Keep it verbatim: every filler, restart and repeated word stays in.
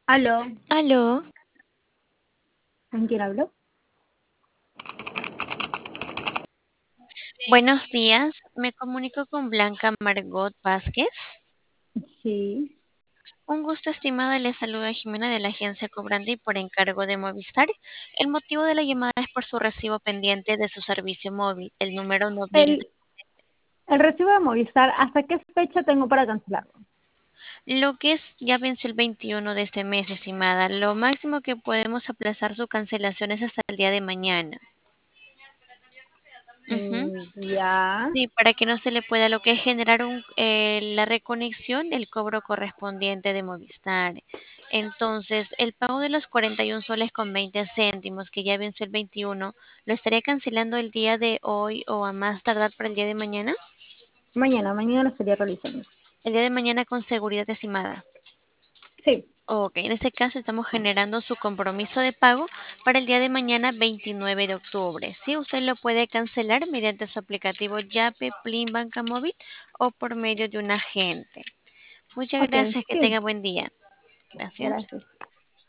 Aló, Aló, ¿con quién hablo? buenos días. Me comunico con Blanca Margot Vázquez. Sí. Un gusto, estimada. Le saluda Jimena de la agencia Cobrandi por encargo de Movistar. El motivo de la llamada es por su recibo pendiente de su servicio móvil, el número no brinda. El, el recibo de Movistar, ¿hasta qué fecha tengo para cancelarlo? Lo que es ya venció el veintiuno de este mes, estimada. Lo máximo que podemos aplazar su cancelación es hasta el día de mañana. Ujú. Mm, ya. Sí, para que no se le pueda lo que es generar un, eh, la reconexión del cobro correspondiente de Movistar. Entonces, el pago de los cuarenta y un soles con veinte céntimos, que ya venció el veintiuno, ¿lo estaría cancelando el día de hoy o a más tardar para el día de mañana? Mañana, mañana lo estaría realizando. El día de mañana con seguridad, estimada. Sí. Ok, en este caso estamos generando su compromiso de pago para el día de mañana veintinueve de octubre. Sí, usted lo puede cancelar mediante su aplicativo Yape, Plin, Banca Móvil o por medio de un agente. Muchas Ok, gracias, que sí. tenga buen día. Gracias. Gracias.